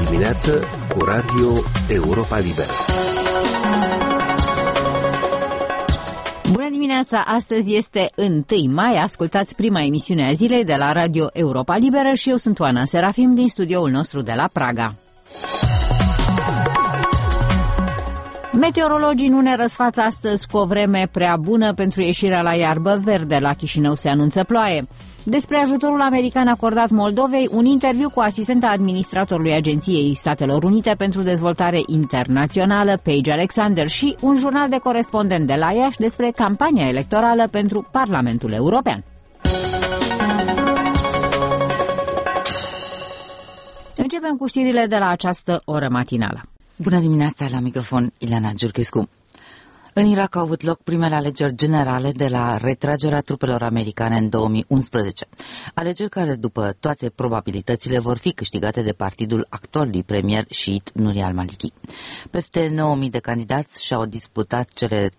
dimineață cu Radio Europa Liberă. Bună dimineața! Astăzi este 1 mai. Ascultați prima emisiune a zilei de la Radio Europa Liberă și eu sunt Oana Serafim din studioul nostru de la Praga. Meteorologii nu ne răsfață astăzi cu o vreme prea bună pentru ieșirea la iarbă verde. La Chișinău se anunță ploaie. Despre ajutorul american acordat Moldovei, un interviu cu asistenta administratorului Agenției Statelor Unite pentru Dezvoltare Internațională, Paige Alexander, și un jurnal de corespondent de la Iași despre campania electorală pentru Parlamentul European. Începem cu știrile de la această oră matinală. Bună dimineața, la microfon Ileana Giurchescu. În Irak au avut loc primele alegeri generale de la retragerea trupelor americane în 2011. Alegeri care, după toate probabilitățile, vor fi câștigate de partidul actualului premier șiit Nouri al-Maliki. Peste 9.000 de candidați și-au disputat cele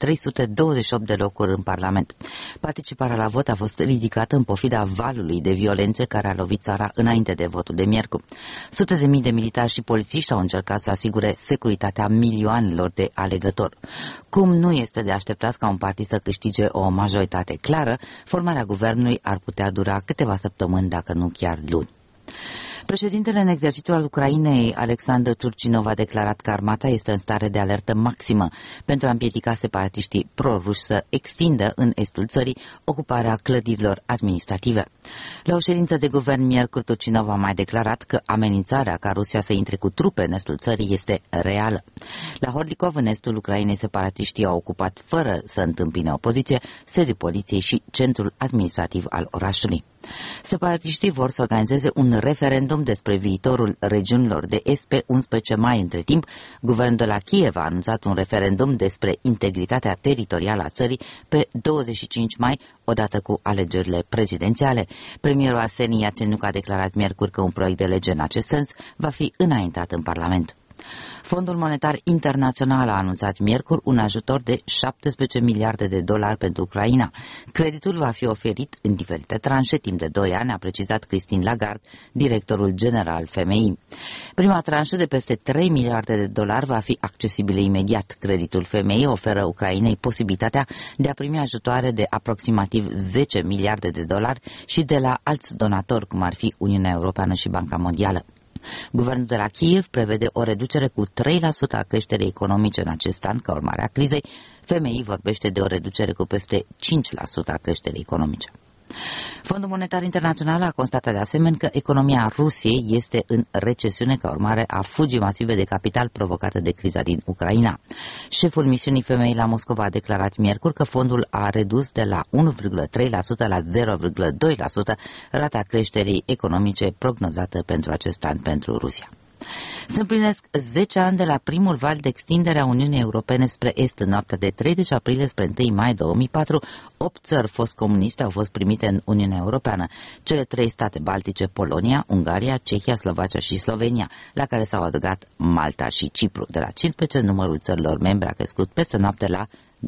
328 de locuri în Parlament. Participarea la vot a fost ridicată în pofida valului de violențe care a lovit țara înainte de votul de miercuri. Sute de mii de militari și polițiști au încercat să asigure securitatea milioanelor de alegători. Cum nu este de așteptat ca un partid să câștige o majoritate clară, formarea guvernului ar putea dura câteva săptămâni, dacă nu chiar luni. Președintele în exercițiu al Ucrainei, Alexandru Turcinov, a declarat că armata este în stare de alertă maximă pentru a împiedica separatiștii pro-ruși să extindă în estul țării ocuparea clădirilor administrative. La o ședință de guvern miercuri, Turcinov a mai declarat că amenințarea ca Rusia să intre cu trupe în estul țării este reală. La Horlikov, în estul Ucrainei, separatiștii au ocupat, fără să întâmpine opoziție, sediul poliției și centrul administrativ al orașului. Separatiștii vor să organizeze un referendum despre viitorul regiunilor de est pe 11 mai. Între timp, guvernul de la Kiev a anunțat un referendum despre integritatea teritorială a țării pe 25 mai, odată cu alegerile prezidențiale. Premierul Arseni Iațeniuc a declarat miercuri că un proiect de lege în acest sens va fi înaintat în Parlament. Fondul Monetar Internațional a anunțat miercuri un ajutor de 17 miliarde de dolari pentru Ucraina. Creditul va fi oferit în diferite tranșe timp de 2 ani, a precizat Christine Lagarde, directorul general FMI. Prima tranșă de peste 3 miliarde de dolari va fi accesibilă imediat. Creditul FMI oferă Ucrainei posibilitatea de a primi ajutoare de aproximativ 10 miliarde de dolari și de la alți donatori, cum ar fi Uniunea Europeană și Banca Mondială. Guvernul de la Kiev prevede o reducere cu 3% a creșterii economice în acest an ca urmare a crizei. FMI vorbește de o reducere cu peste 5% a creșterii economice. Fondul Monetar Internațional a constatat de asemenea că economia Rusiei este în recesiune ca urmare a fugii masive de capital provocată de criza din Ucraina. Șeful misiunii FMI la Moscova a declarat miercuri că fondul a redus de la 1,3% la 0,2% rata creșterii economice prognozată pentru acest an pentru Rusia. Se împlinesc 10 ani de la primul val de extindere a Uniunii Europene spre Est. În noaptea de 30 aprilie spre 1 mai 2004, 8 țări fost comuniste au fost primite în Uniunea Europeană. Cele 3 state baltice, Polonia, Ungaria, Cehia, Slovacia și Slovenia, la care s-au adăugat Malta și Cipru. De la 15, numărul țărilor membre a crescut peste noapte la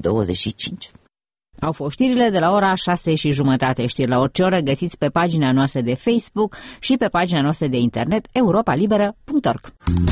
25. Au fost știrile de la ora 6:30. Știri la orice oră găsiți pe pagina noastră de Facebook și pe pagina noastră de internet europalibera.org.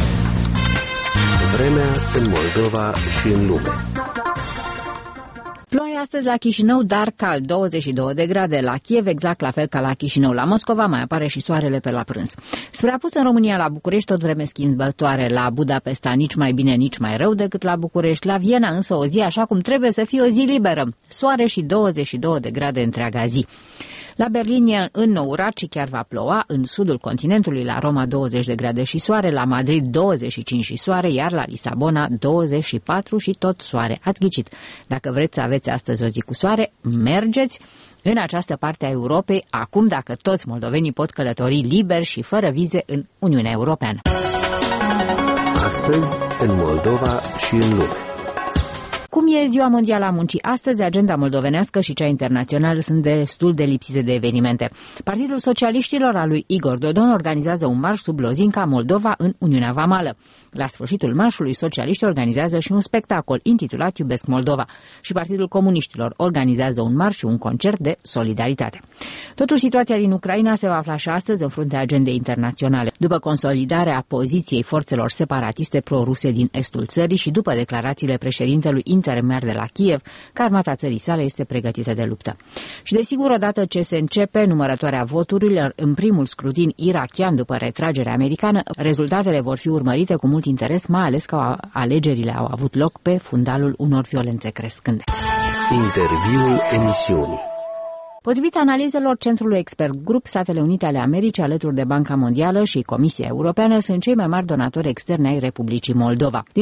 Vremea în Moldova și în lume. Ploaie astăzi la Chișinău, dar cald, 22 de grade. La Kiev, exact la fel ca la Chișinău. La Moscova mai apare și soarele pe la prânz. Spre apus în România, la București, tot vreme schimbătoare. La Budapesta nici mai bine, nici mai rău decât la București. La Viena însă o zi așa cum trebuie să fie, o zi liberă. Soare și 22 de grade întreaga zi. La Berlin, înourat și chiar va ploua. În sudul continentului, la Roma 20 de grade și soare, la Madrid 25 și soare, iar la Lisabona 24 și tot soare. Ați ghicit. Dacă vreți să aveți astăzi o zi cu soare, mergeți în această parte a Europei, acum dacă toți moldovenii pot călători liber și fără vize în Uniunea Europeană. Astăzi, în Moldova și în lume. Cum e Ziua Mondială a Muncii astăzi, agenda moldovenească și cea internațională sunt destul de lipsite de evenimente. Partidul Socialiștilor al lui Igor Dodon organizează un marș sub lozinca Moldova în Uniunea Vamală. La sfârșitul marșului, socialiștii organizează și un spectacol intitulat Iubesc Moldova și Partidul Comuniștilor organizează un marș și un concert de solidaritate. Totuși, situația din Ucraina se va afla și astăzi în fruntea agendei internaționale, după consolidarea poziției forțelor separatiste pro-ruse din estul țării și după declarațiile președintelui intermediar de la Kiev că armata țării sale este pregătită de luptă. Și desigur, odată ce se începe numărătoarea voturilor în primul scrutin irakian după retragerea americană, rezultatele vor fi urmărite cu mult interes, mai ales că alegerile au avut loc pe fundalul unor violențe crescânde. Interviul emisiunii. Potrivit analizelor Centrului Expert Group, Statele Unite ale Americii, alături de Banca Mondială și Comisia Europeană, sunt cei mai mari donatori externi ai Republicii Moldova. Din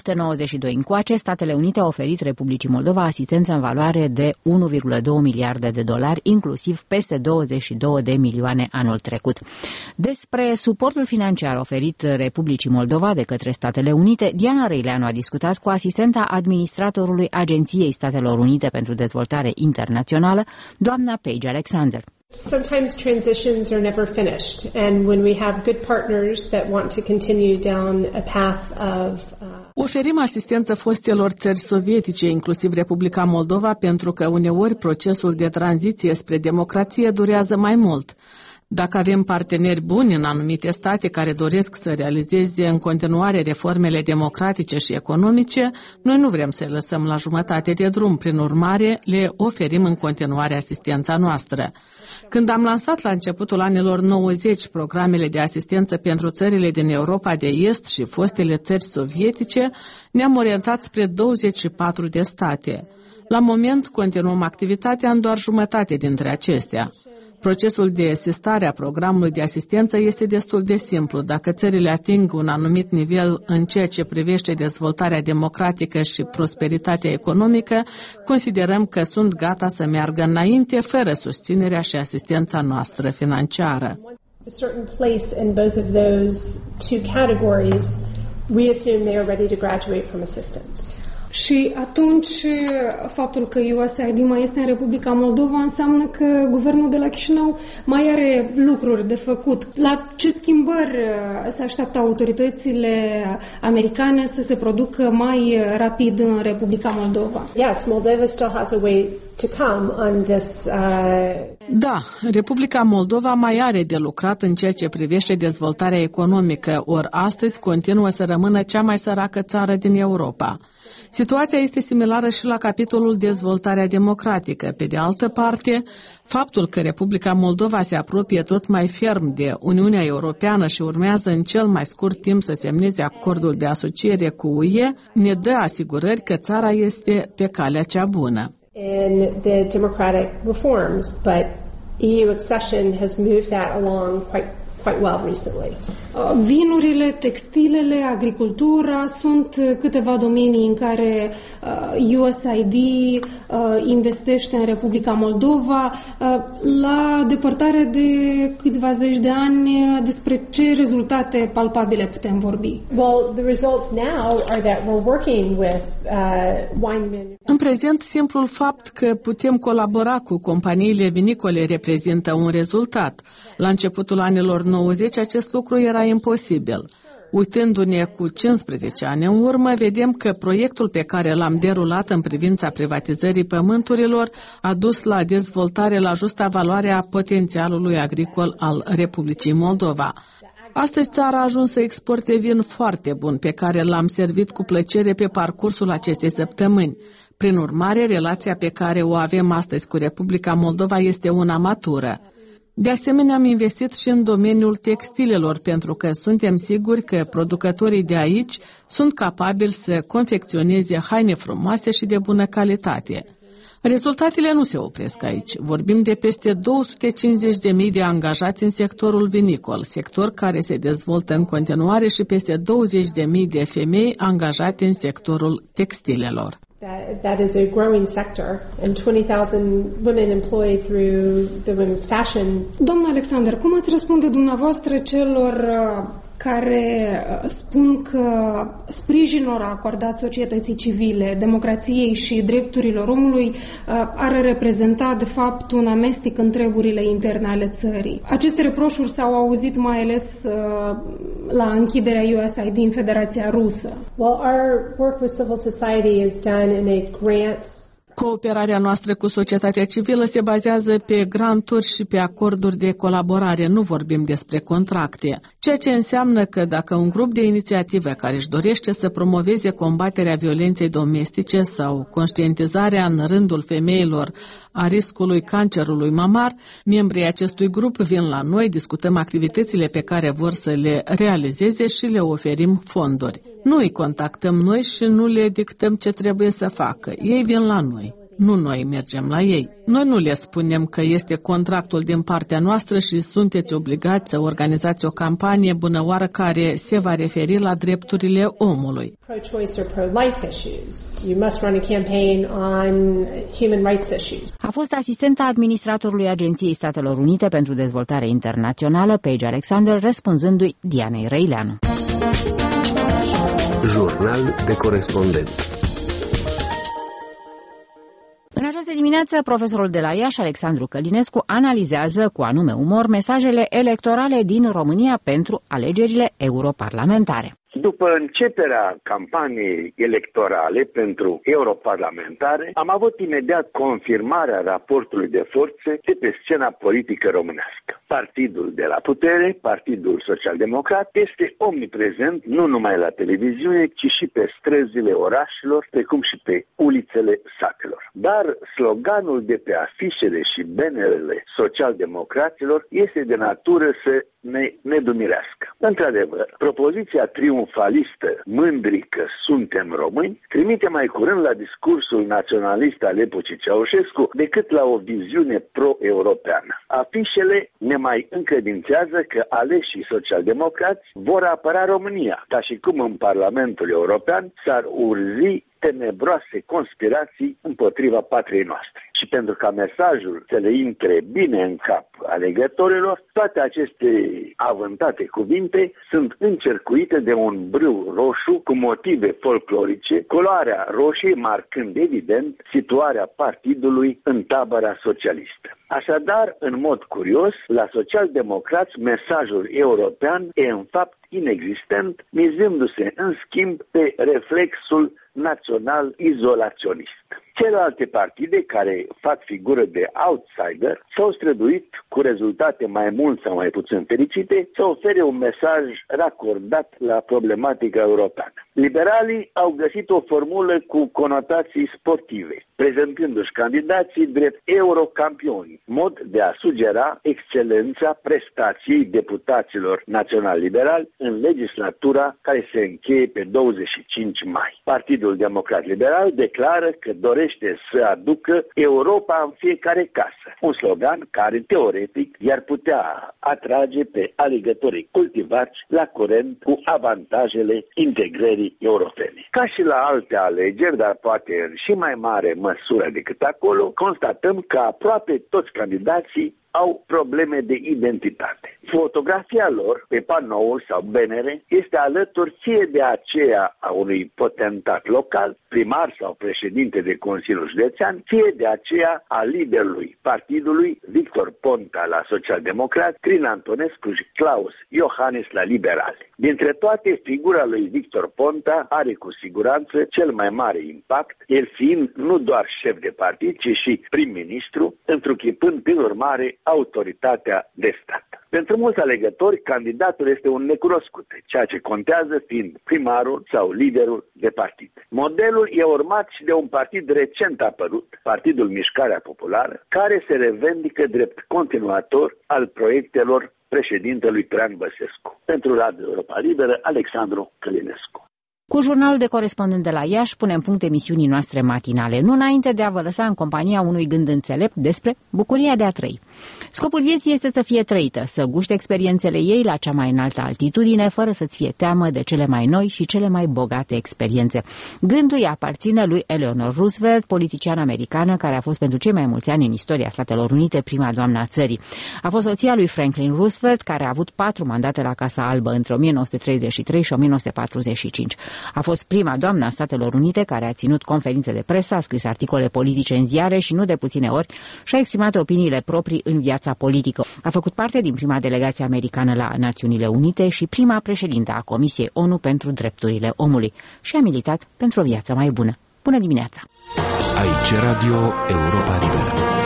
1992 încoace, Statele Unite au oferit Republicii Moldova asistență în valoare de 1,2 miliarde de dolari, inclusiv peste 22 de milioane anul trecut. Despre suportul financiar oferit Republicii Moldova de către Statele Unite, Diana Răileanu a discutat cu asistenta administratorului Agenției Statelor Unite pentru Dezvoltare Internațională, doamna Paige Alexander. Sometimes transitions are never finished, and when we have good partners that want to continue down a path of Oferim asistență fostelor țări sovietice, inclusiv Republica Moldova, pentru că uneori procesul de tranziție spre democrație durează mai mult. Dacă avem parteneri buni în anumite state care doresc să realizeze în continuare reformele democratice și economice, noi nu vrem să-i lăsăm la jumătate de drum, prin urmare le oferim în continuare asistența noastră. Când am lansat la începutul anilor 90 programele de asistență pentru țările din Europa de Est și fostele țări sovietice, ne-am orientat spre 24 de state. La moment continuăm activitatea în doar jumătate dintre acestea. Procesul de asistare a programului de asistență este destul de simplu. Dacă țările ating un anumit nivel în ceea ce privește dezvoltarea democratică și prosperitatea economică, considerăm că sunt gata să meargă înainte fără susținerea și asistența noastră financiară. a certain place in both of those two categories, we assume they are ready to graduate from assistance. Și atunci, faptul că USAID mai este în Republica Moldova înseamnă că guvernul de la Chișinău mai are lucruri de făcut. La ce schimbări se așteaptă autoritățile americane să se producă mai rapid în Republica Moldova? Yes, Moldova still has a way to come on this. Da, Republica Moldova mai are de lucrat în ceea ce privește dezvoltarea economică, ori astăzi continuă să rămână cea mai săracă țară din Europa. Situația este similară și la capitolul dezvoltarea democratică. Pe de altă parte, faptul că Republica Moldova se apropie tot mai ferm de Uniunea Europeană și urmează în cel mai scurt timp să semneze acordul de asociere cu UE, ne dă asigurări că țara este pe calea cea bună. In the democratic reforms, but EU accession has moved that along quite well recently. Vinurile, textilele, agricultura sunt câteva domenii în care USAID investește în Republica Moldova. La depărtare de câțiva zeci de ani, despre ce rezultate palpabile putem vorbi? Well, the results now are that we're working with wine. În prezent, simplul fapt că putem colabora cu companiile vinicole reprezintă un rezultat. La începutul anilor 90 acest lucru era imposibil. Uitându-ne cu 15 ani în urmă, vedem că proiectul pe care l-am derulat în privința privatizării pământurilor a dus la dezvoltare la justa valoare a potențialului agricol al Republicii Moldova. Astăzi țara a ajuns să exporte vin foarte bun, pe care l-am servit cu plăcere pe parcursul acestei săptămâni. Prin urmare, relația pe care o avem astăzi cu Republica Moldova este una matură. De asemenea, am investit și în domeniul textilelor, pentru că suntem siguri că producătorii de aici sunt capabili să confecționeze haine frumoase și de bună calitate. Rezultatele nu se opresc aici. Vorbim de peste 250.000 de angajați în sectorul vinicol, sector care se dezvoltă în continuare, și peste 20.000 de femei angajate în sectorul textilelor. That is a growing sector, and 20,000 women employed through the women's fashion. Doamna Alexander, cum ați răspunde dumneavoastră celor care spun că sprijinul acordat societății civile, democrației și drepturilor omului ar reprezenta, de fapt, un amestec în treburile interne ale țării. Aceste reproșuri s-au auzit mai ales la închiderea USAID în Federația Rusă. Well, our work with civil society is done in a grant. Cooperarea noastră cu societatea civilă se bazează pe granturi și pe acorduri de colaborare, nu vorbim despre contracte. Ceea ce înseamnă că dacă un grup de inițiative care își dorește să promoveze combaterea violenței domestice sau conștientizarea în rândul femeilor a riscului cancerului mamar, membrii acestui grup vin la noi, discutăm activitățile pe care vor să le realizeze și le oferim fonduri. Nu îi contactăm noi și nu le dictăm ce trebuie să facă. Ei vin la noi. Nu noi mergem la ei. Noi nu le spunem că este contractul din partea noastră și sunteți obligați să organizați o campanie bunăoară care se va referi la drepturile omului. Pro-choice or pro-life issues. You must run a campaign on human rights issues. A fost asistenta administratorului Agenției Statelor Unite pentru Dezvoltare Internațională, Paige Alexander, răspunzându-i Dianei Răileanu. Jurnal de corespondent. În această dimineață, profesorul de la Iași, Alexandru Călinescu, analizează cu anume umor mesajele electorale din România pentru alegerile europarlamentare. După începerea campaniei electorale pentru europarlamentare, am avut imediat confirmarea raportului de forțe de pe scena politică românească. Partidul de la putere, Partidul Social-Democrat, este omniprezent nu numai la televiziune, ci și pe străzile orașelor, precum și pe ulițele satelor. Dar sloganul de pe afișele și banerele social-democraților este de natură să ne nedumirească. Într-adevăr, propoziția triumfalistă, mândri că suntem români, trimite mai curând la discursul naționalist al epocii Ceaușescu decât la o viziune pro-europeană. Afișele ne mai încredințează că aleșii social-democrați vor apăra România, ca și cum în Parlamentul European s-ar urzi tenebroase conspirații împotriva patriei noastre. Și pentru ca mesajul să le intre bine în cap alegătorilor, toate aceste avântate cuvinte sunt încercuite de un brâu roșu cu motive folclorice, culoarea roșie marcând evident situarea partidului în tabăra socialistă. Așadar, în mod curios, la social-democrați mesajul european e în fapt inexistent, mizându-se în schimb pe reflexul național izolaționist. Celelalte partide care fac figură de outsider s-au străduit cu rezultate mai mult sau mai puțin fericite să ofere un mesaj racordat la problematica europeană. Liberalii au găsit o formulă cu conotații sportive, prezentându-și candidații drept eurocampioni, mod de a sugera excelența prestației deputaților național-liberali în legislatura care se încheie pe 25 mai. Partidul Democrat Liberal declară că dorește să aducă Europa în fiecare casă, un slogan care teoretic i-ar putea atrage pe alegătorii cultivați la curent cu avantajele integrării europene. Ca și la alte alegeri, dar poate în și mai mare măsură decât acolo, constatăm că aproape toți candidații au probleme de identitate. Fotografia lor pe panouri sau bannere este alături fie de aceea a unui potentat local, primar sau președinte de Consiliul Județean, fie de aceea a liderului partidului, Victor Ponta la Social-Democrat, Crin Antonescu și Claus Iohannis la Liberali. Dintre toate, figura lui Victor Ponta are cu siguranță cel mai mare impact, el fiind nu doar șef de partid, ci și prim-ministru, întruchipând prin urmare autoritatea de stat. Pentru mulți alegători, candidatul este un necunoscut, ceea ce contează fiind primarul sau liderul de partid. Modelul e urmat și de un partid recent apărut, Partidul Mișcarea Populară, care se revendică drept continuator al proiectelor președintelui Traian Băsescu. Pentru Radio Europa Liberă, Alexandru Călinescu. Cu jurnalul de corespondent de la Iași punem punct emisiunii noastre matinale, nu înainte de a vă lăsa în compania unui gând înțelept despre bucuria de a trăi. Scopul vieții este să fie trăită, să guști experiențele ei la cea mai înaltă altitudine, fără să-ți fie teamă de cele mai noi și cele mai bogate experiențe. Gândul îi aparține lui Eleanor Roosevelt, politiciană americană care a fost pentru cei mai mulți ani în istoria Statelor Unite prima doamnă a țării. A fost soția lui Franklin Roosevelt, care a avut 4 mandate la Casa Albă între 1933 și 1945. A fost prima doamnă a Statelor Unite care a ținut conferințe de presă, a scris articole politice în ziare și nu de puține ori și-a exprimat opiniile proprii în viața politică. A făcut parte din prima delegație americană la Națiunile Unite și prima președintă a Comisiei ONU pentru Drepturile Omului și a militat pentru o viață mai bună. Bună dimineața! Aici Radio Europa Liberă.